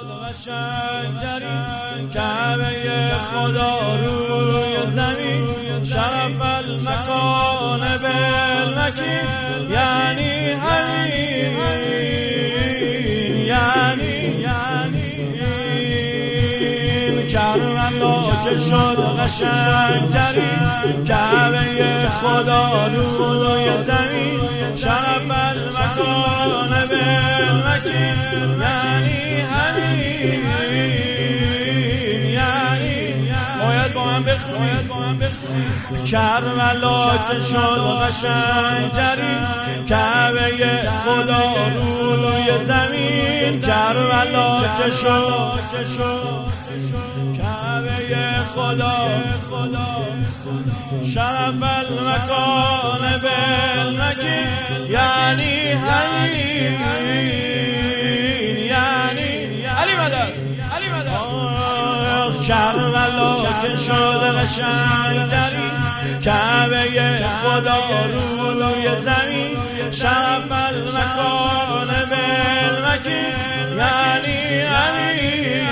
شد قشنگترین کعبه خدا روی زمین، شرف المکان بالمکین، یعنی همین، یعنی کربلا که شد قشنگترین کعبه خدا روی زمین، شرف المکان بالمکین، یعنی همین، یعنی باید با هم بخونید. کربلا که شد قشنگترین کعبه خدا روی زمین، کربلا که شد کعبه خدا، شرف المکان بالمکین، یعنی همین، یعنی علی مدد. کربلا که شد قشنگترین کعبه خدا روی زمین، شرف المکان بالمکین، یعنی همین،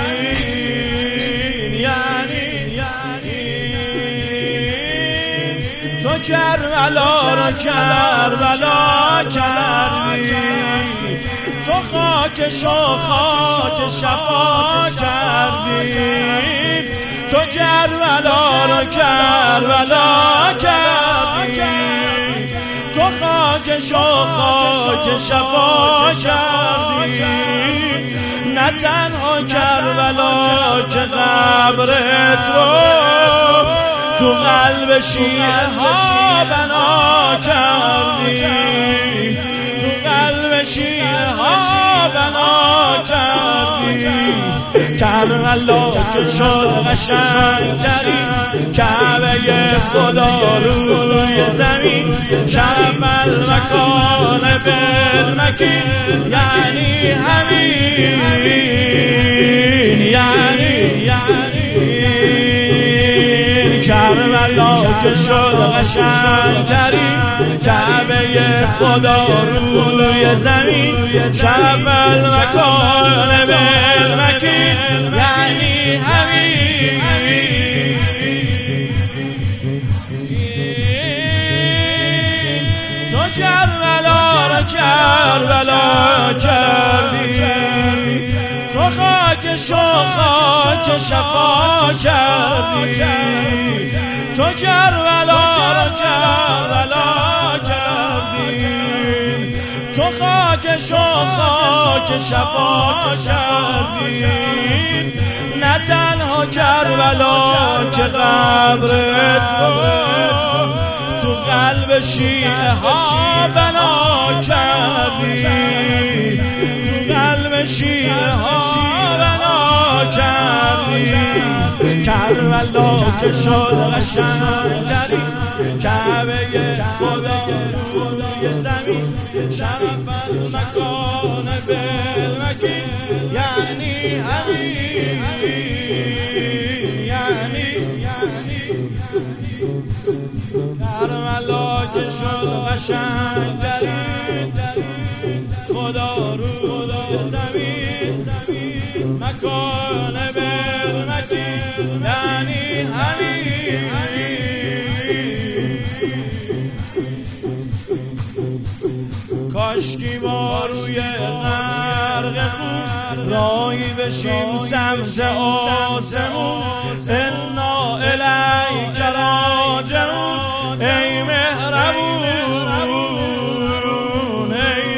تو کربلا را کربلا کردی، تو خاکش و خاک شفا کردی، تو کربلا را کربلا کردی، تو خاکش و خاک شفا کردی. نه تنها کربلا که قبر تو قلب شیعه ها بنا کردی، تو قلب شیعه ها بنا کردی. کربلا که شد قشنگترین کعبه خدا روی زمین، شرف المکان بالمکین، یعنی همین، یعنی کربلا که شد قشنگترین کعبه خدا روی زمین، شرف المکان بالمکین، یعنی همین. تو کربلا را کربلا کردی، تو خاکش و خاک شفا کردی، تو کربلا را کربلا کردی، تو خاکش و خاک شفا کردی. نه تنها کربلا که قبر تو قلب شیعه ها بنا کردی، تو قلب شیعه ها بنا کردی. کربلا که شد قشنگترین کعبه خدا روی زمین، شرف المکان بالمکین، یعنی همین، کربلا که شد قشنگترین خدا روی زمین، مکان بالمکین، یعنی همین. کاشکی ما روی غرق خون راهی بشیم سمت آسمون، انا الیک راجعون، ای مهربون، ای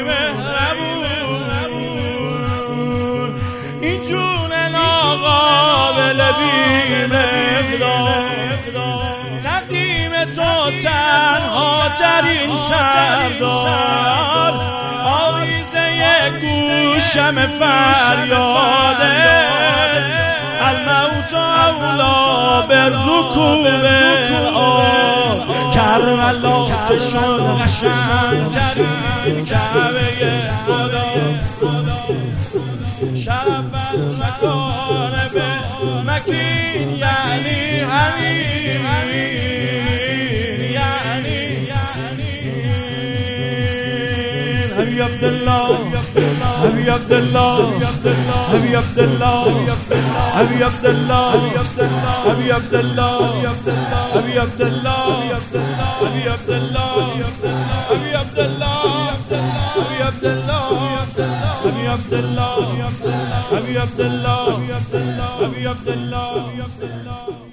مهربون. این جون ناقابل بی‌مقدار، تقدیم تو تنها ترین سردار، آویزه گوشم فریاده، الموت اولا بالرکوب کربلا که شد قشنگترین کعبه خدا، شرف المکان بالمکین، یعنی همین، یعنی عبدالله. أبي عبد الله أبي عبد الله أبي عبد الله أبي عبد الله أبي عبد الله أبي عبد الله أبي عبد الله أبي عبد الله أبي عبد الله أبي عبد الله أبي عبد الله أبي عبد الله